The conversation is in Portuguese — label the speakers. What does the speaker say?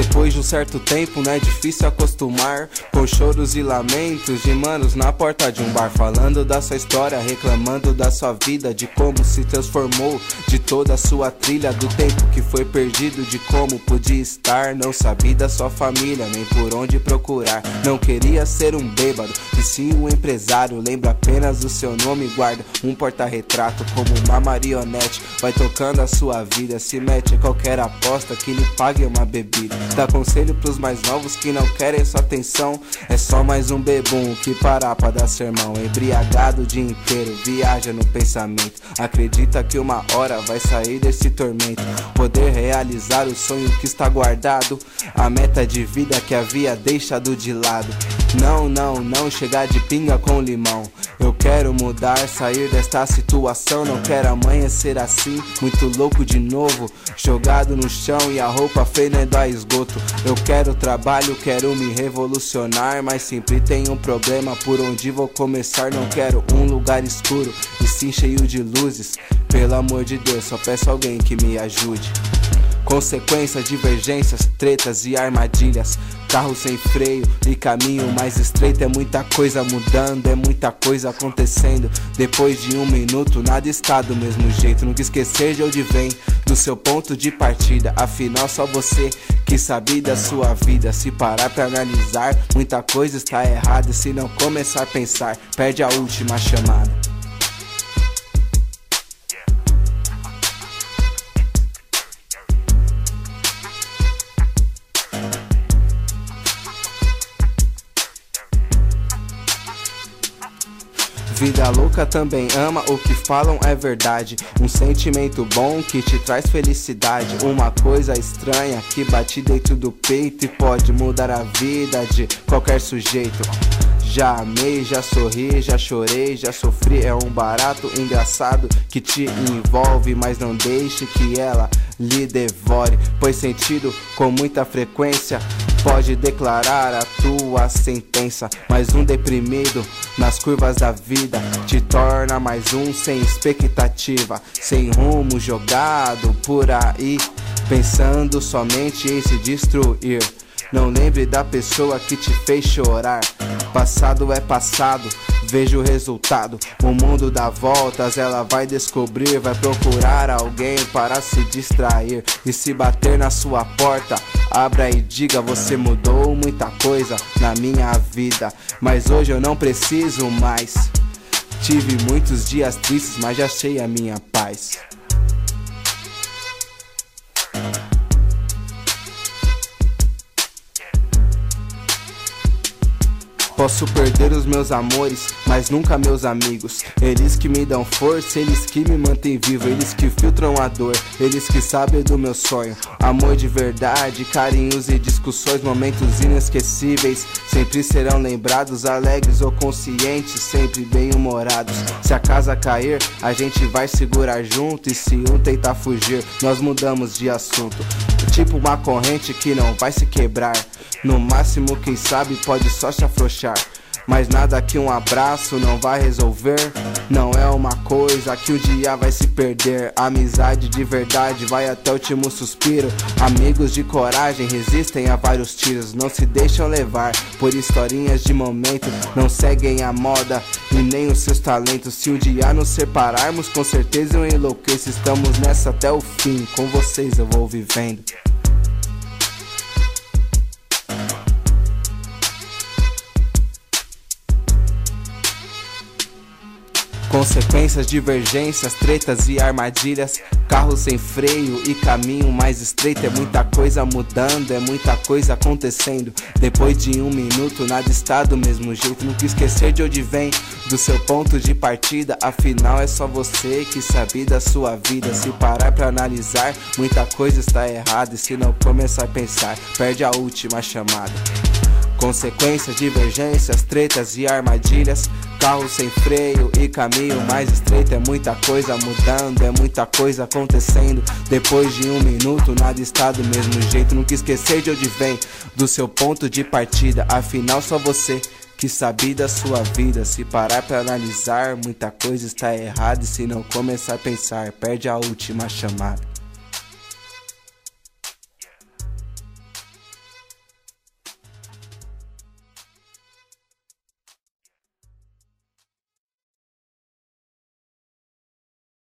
Speaker 1: Depois de um certo tempo não é difícil acostumar com choros e lamentos de manos na porta de um bar, falando da sua história, reclamando da sua vida, de como se transformou, de toda a sua trilha, do tempo que foi perdido, de como podia estar. Não sabia da sua família, nem por onde procurar. Não queria ser um bêbado, e sim um empresário. Lembra apenas o seu nome, guarda um porta-retrato como uma marionete. Vai tocando a sua vida, se mete em qualquer aposta que lhe pague uma bebida. Dá conselho pros mais novos que não querem sua atenção. É só mais um bebum que parar pra dar sermão. Embriagado o dia inteiro, viaja no pensamento. Acredita que uma hora vai sair desse tormento, poder realizar o sonho que está guardado, a meta de vida que havia deixado de lado. Não, não, não chegar de pinga com limão. Eu quero mudar, sair desta situação. Não quero amanhecer assim, muito louco de novo, jogado no chão e a roupa fedendo a esgoto. Eu quero trabalho, quero me revolucionar, mas sempre tenho um problema por onde vou começar. Não quero um lugar escuro, e sim cheio de luzes. Pelo amor de Deus, só peço alguém que me ajude. Consequências, divergências, tretas e armadilhas. Carro sem freio e caminho mais estreito. É muita coisa mudando, é muita coisa acontecendo. Depois de um minuto nada está do mesmo jeito. Nunca esquecer de onde vem, do seu ponto de partida. Afinal só você que sabe da sua vida. Se parar pra analisar, muita coisa está errada. E se não começar a pensar, perde a última chamada. Vida louca também ama, o que falam é verdade. Um sentimento bom que te traz felicidade. Uma coisa estranha que bate dentro do peito e pode mudar a vida de qualquer sujeito. Já amei, já sorri, já chorei, já sofri. É um barato engraçado que te envolve, mas não deixe que ela lhe devore, pois sentido com muita frequência pode declarar a tua sentença. Mais um deprimido nas curvas da vida te torna mais um sem expectativa, sem rumo, jogado por aí, pensando somente em se destruir. Não lembre da pessoa que te fez chorar. Passado é passado, veja o resultado. O mundo dá voltas, ela vai descobrir. Vai procurar alguém para se distrair. E se bater na sua porta, abra e diga: você mudou muita coisa na minha vida, mas hoje eu não preciso mais. Tive muitos dias tristes, mas já achei a minha paz. Posso perder os meus amores, mas nunca meus amigos. Eles que me dão força, eles que me mantêm vivo. Eles que filtram a dor, eles que sabem do meu sonho. Amor de verdade, carinhos e discussões, momentos inesquecíveis. Sempre serão lembrados, alegres ou conscientes, sempre bem-humorados. Se a casa cair, a gente vai segurar junto. E se um tentar fugir, nós mudamos de assunto. Tipo uma corrente que não vai se quebrar. No máximo, quem sabe, pode só te afrouxar. Mas nada que um abraço não vai resolver. Não é uma coisa que um dia vai se perder. Amizade de verdade vai até o último suspiro. Amigos de coragem resistem a vários tiros. Não se deixam levar por historinhas de momento. Não seguem a moda e nem os seus talentos. Se um dia nos separarmos, com certeza eu enlouqueço. Estamos nessa até o fim, com vocês eu vou vivendo. Consequências, divergências, tretas e armadilhas. Carro sem freio e caminho mais estreito. É muita coisa mudando, é muita coisa acontecendo. Depois de um minuto nada está do mesmo jeito. Nunca esquecer de onde vem, do seu ponto de partida. Afinal é só você que sabe da sua vida. Se parar pra analisar, muita coisa está errada. E se não começar a pensar, perde a última chamada. Consequências, divergências, tretas e armadilhas. Carro sem freio e caminho mais estreito. É muita coisa mudando, é muita coisa acontecendo. Depois de um minuto nada está do mesmo jeito. Nunca esquecer de onde vem, do seu ponto de partida. Afinal só você que sabe da sua vida. Se parar pra analisar, muita coisa está errada. E se não começar a pensar, perde a última chamada.